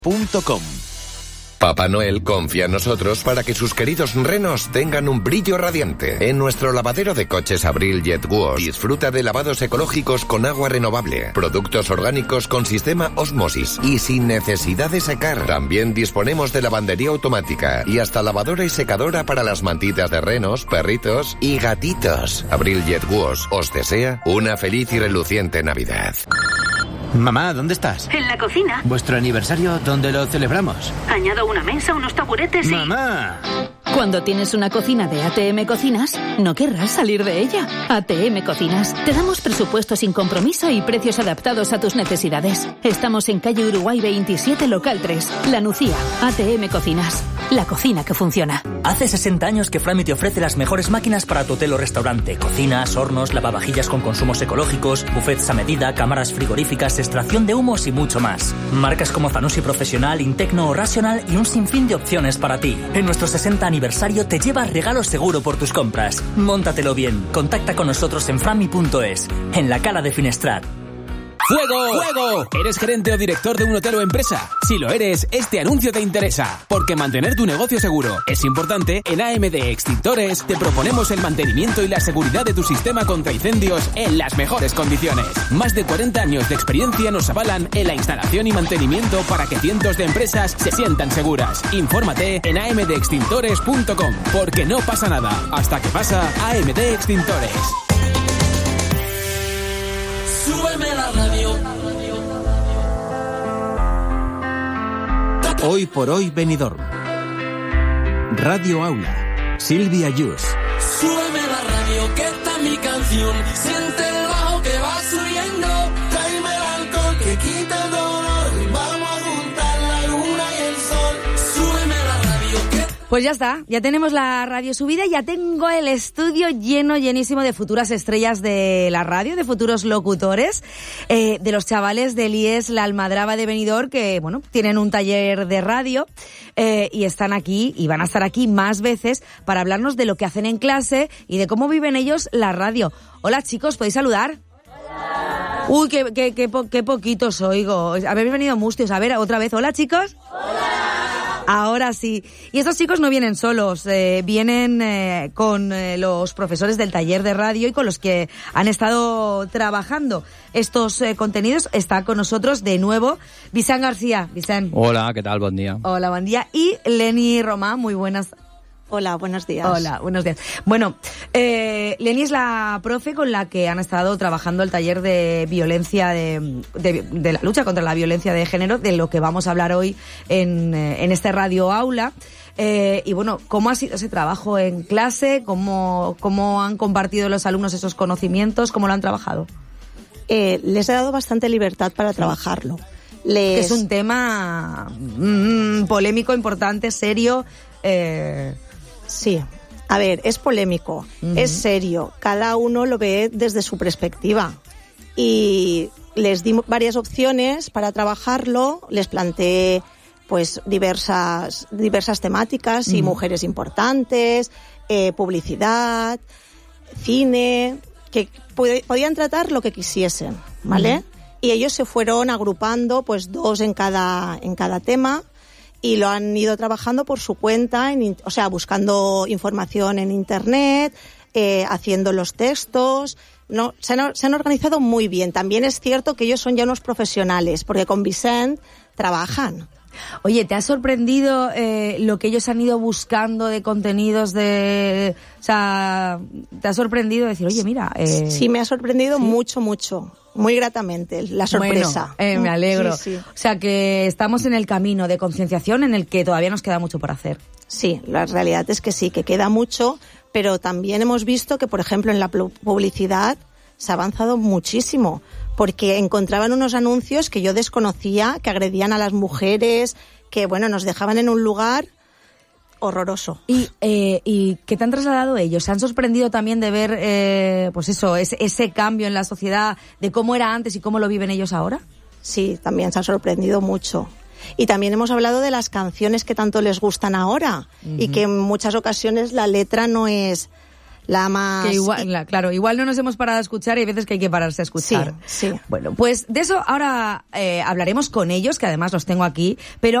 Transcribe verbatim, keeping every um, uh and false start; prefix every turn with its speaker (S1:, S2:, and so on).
S1: punto com.
S2: Papá Noel confía en nosotros para que sus queridos renos tengan un brillo radiante. En nuestro lavadero de coches Abril Jet Wash disfruta de lavados ecológicos con agua renovable, productos orgánicos con sistema Osmosis y sin necesidad de secar. También disponemos de lavandería automática y hasta lavadora y secadora para las mantitas de renos, perritos y gatitos. Abril Jet Wash os desea una feliz y reluciente Navidad.
S1: Mamá, ¿dónde estás?
S3: En la cocina.
S1: ¿Vuestro aniversario dónde lo celebramos?
S3: Añado una mesa, unos taburetes y...
S1: ¡Mamá!
S4: Cuando tienes una cocina de A T M Cocinas, no querrás salir de ella. A T M Cocinas. Te damos presupuesto sin compromiso y precios adaptados a tus necesidades. Estamos en calle Uruguay veintisiete, local tres, La Nucía. A T M Cocinas. La cocina que funciona.
S5: Hace sesenta años que Frami te ofrece las mejores máquinas para tu hotel o restaurante. Cocinas, hornos, lavavajillas con consumos ecológicos, buffets a medida, cámaras frigoríficas, extracción de humos y mucho más. Marcas como Zanussi Profesional, Intecno o Rational y un sinfín de opciones para ti. En nuestro sesenta aniversario te llevas regalo seguro por tus compras. Móntatelo bien. Contacta con nosotros en frami punto es, en la Cala de Finestrat.
S6: ¡Fuego! ¡Fuego! ¿Eres gerente o director de un hotel o empresa? Si lo eres, este anuncio te interesa, porque mantener tu negocio seguro es importante. En A M D Extintores te proponemos el mantenimiento y la seguridad de tu sistema contra incendios en las mejores condiciones. Más de cuarenta años de experiencia nos avalan en la instalación y mantenimiento para que cientos de empresas se sientan seguras. Infórmate en a m d extintores punto com, porque no pasa nada hasta que pasa. A M D Extintores.
S7: Súbeme la radio.
S1: Hoy por hoy Benidorm. Radio Aula. Silvia Yus.
S7: Súbeme la radio, que está mi canción. Siente el bajo que va subiendo. Tráeme el alcohol que quita el dolor. Vamos a juntar la luna y el sol. Súbeme la radio, que...
S8: Pues ya está, ya tenemos la radio subida, ya tengo el estudio lleno, llenísimo de futuras estrellas de la radio, de futuros locutores, eh, de los chavales del I E S La Almadraba de Benidorm, que, bueno, tienen un taller de radio eh, y están aquí y van a estar aquí más veces para hablarnos de lo que hacen en clase y de cómo viven ellos la radio. Hola, chicos, ¿podéis saludar? Hola. Uy, qué, qué, qué, po- qué poquitos oigo. Habéis venido mustios. A ver, otra vez. Hola, chicos. Hola. Ahora sí. Y estos chicos no vienen solos, eh, vienen eh, con eh, los profesores del taller de radio y con los que han estado trabajando estos eh, contenidos. Está con nosotros de nuevo Vicent García. Vicent.
S9: Hola, ¿qué tal? Buen día.
S8: Hola, buen día. Y Leni Román, muy buenas.
S10: Hola, buenos días.
S8: Hola, buenos días. Bueno, eh, Leni es la profe con la que han estado trabajando el taller de violencia, de, de, de la lucha contra la violencia de género, de lo que vamos a hablar hoy en, en este Radio Aula. Eh, y bueno, ¿cómo ha sido ese trabajo en clase? ¿Cómo, cómo han compartido los alumnos esos conocimientos? ¿Cómo lo han trabajado?
S10: Eh, les he dado bastante libertad para trabajarlo. Les...
S8: Que es un tema mmm, polémico, importante, serio. Eh...
S10: Sí, a ver, es polémico, uh-huh. es serio, cada uno lo ve desde su perspectiva y les di varias opciones para trabajarlo, les planteé pues diversas diversas temáticas y uh-huh. mujeres importantes, eh, publicidad, cine, que pod- podían tratar lo que quisiesen, ¿vale? Uh-huh. Y ellos se fueron agrupando pues dos en cada en cada tema. Y lo han ido trabajando por su cuenta, en, o sea, buscando información en internet, eh, haciendo los textos. No, se han, se han organizado muy bien. También es cierto que ellos son ya unos profesionales, porque con Vicent trabajan.
S8: Oye, ¿te ha sorprendido eh, lo que ellos han ido buscando de contenidos de... O sea, ¿te ha sorprendido decir, oye, mira... Eh...
S10: Sí, me ha sorprendido ¿sí? mucho, mucho. Muy gratamente, la sorpresa.
S8: Bueno, eh, me alegro.
S10: Sí, sí.
S8: O sea, que estamos en el camino de concienciación en el que todavía nos queda mucho por hacer.
S10: Sí, la realidad es que sí, que queda mucho, pero también hemos visto que, por ejemplo, en la publicidad se ha avanzado muchísimo, porque encontraban unos anuncios que yo desconocía, que agredían a las mujeres, que, bueno, nos dejaban en un lugar horroroso.
S8: ¿Y, eh, ¿y qué te han trasladado ellos? ¿Se han sorprendido también de ver, eh, pues eso, ese, ese cambio en la sociedad, de cómo era antes y cómo lo viven ellos ahora?
S10: Sí, también se han sorprendido mucho. Y también hemos hablado de las canciones que tanto les gustan ahora, uh-huh. y que en muchas ocasiones la letra no es la más...
S8: Que igual, la, claro, igual no nos hemos parado a escuchar y hay veces que hay que pararse a escuchar.
S10: Sí, sí.
S8: Bueno, pues de eso ahora eh, hablaremos con ellos, que además los tengo aquí, pero